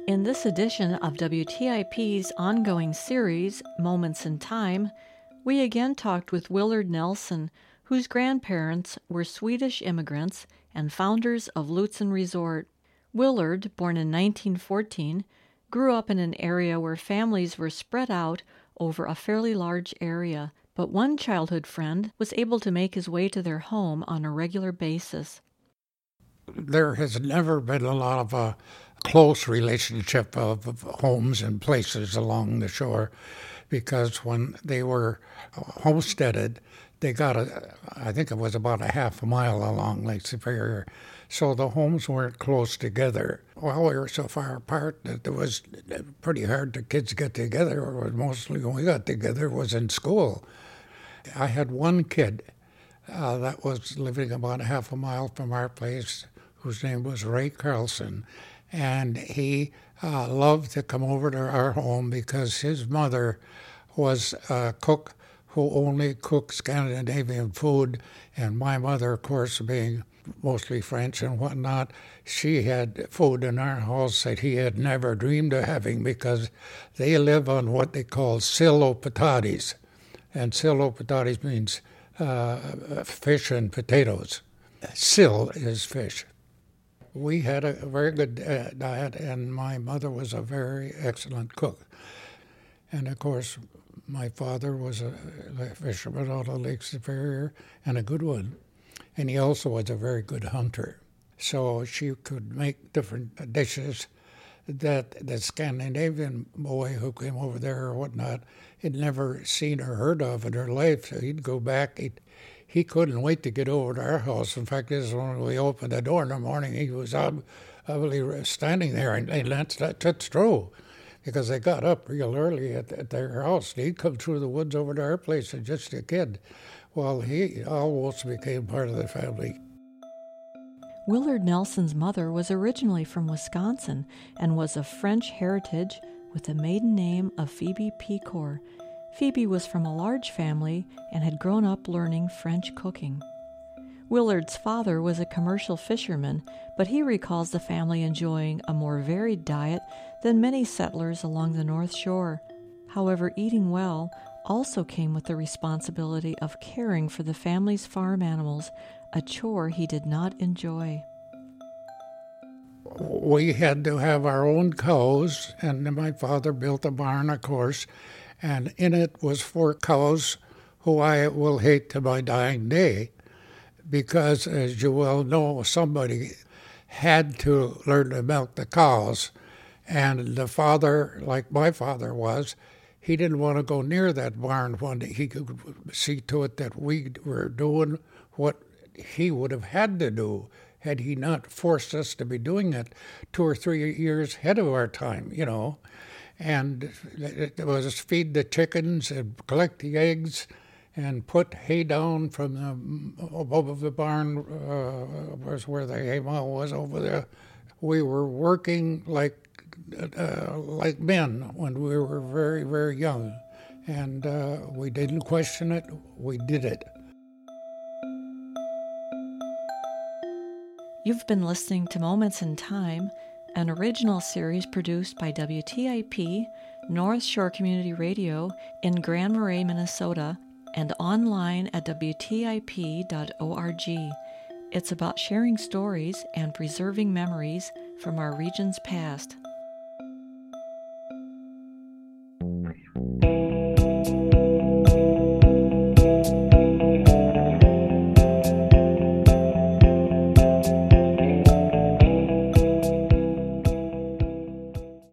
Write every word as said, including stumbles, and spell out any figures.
In this edition of W T I P's ongoing series, Moments in Time, we again talked with Willard Nelson, whose grandparents were Swedish immigrants and founders of Lutsen Resort. Willard, born in nineteen fourteen, grew up in an area where families were spread out over a fairly large area, but one childhood friend was able to make his way to their home on a regular basis. There has never been a lot of a close relationship of, of homes and places along the shore, because when they were homesteaded, they got a, I think it was about a half a mile along Lake Superior, so the homes weren't close together. Well, we were so far apart that it was pretty hard to kids get together, or mostly when we got together was in school. I had one kid uh, that was living about a half a mile from our place, whose name was Ray Carlson, and he uh, loved to come over to our home because his mother was a cook who only cooked Scandinavian food, and my mother, of course, being mostly French and whatnot, she had food in our house that he had never dreamed of having, because they live on what they call sillo patates, and sillo patates means uh, fish and potatoes. Sill is fish. We had a very good uh, diet, and my mother was a very excellent cook. And of course, my father was a fisherman out of Lake Superior, and a good one. And he also was a very good hunter. So she could make different dishes that the Scandinavian boy who came over there or whatnot had never seen or heard of in her life. So he'd go back, he'd He couldn't wait to get over to our house. In fact, this is when we opened the door in the morning, he was obviously standing there, and, and that's, that's true, because they got up real early at, at their house. He'd come through the woods over to our place as just a kid. Well, he almost became part of the family. Willard Nelson's mother was originally from Wisconsin and was of French heritage with the maiden name of Phoebe Pecor. Phoebe was from a large family and had grown up learning French cooking. Willard's father was a commercial fisherman, but he recalls the family enjoying a more varied diet than many settlers along the North Shore. However, eating well also came with the responsibility of caring for the family's farm animals, a chore he did not enjoy. We had to have our own cows, and my father built a barn, of course, and in it was four cows who I will hate to my dying day, because, as you well know, somebody had to learn to milk the cows. And the father, like my father was, he didn't want to go near that barn when he could see to it that we were doing what he would have had to do had he not forced us to be doing it two or three years ahead of our time, you know. And it was feed the chickens and collect the eggs and put hay down from the above the barn, uh, was where the hay mow was over there. We were working like uh, like men when we were very, very young, and uh, we didn't question it. We did it. You've been listening to Moments in Time, an original series produced by W T I P, North Shore Community Radio in Grand Marais, Minnesota, and online at W T I P dot org. It's about sharing stories and preserving memories from our region's past.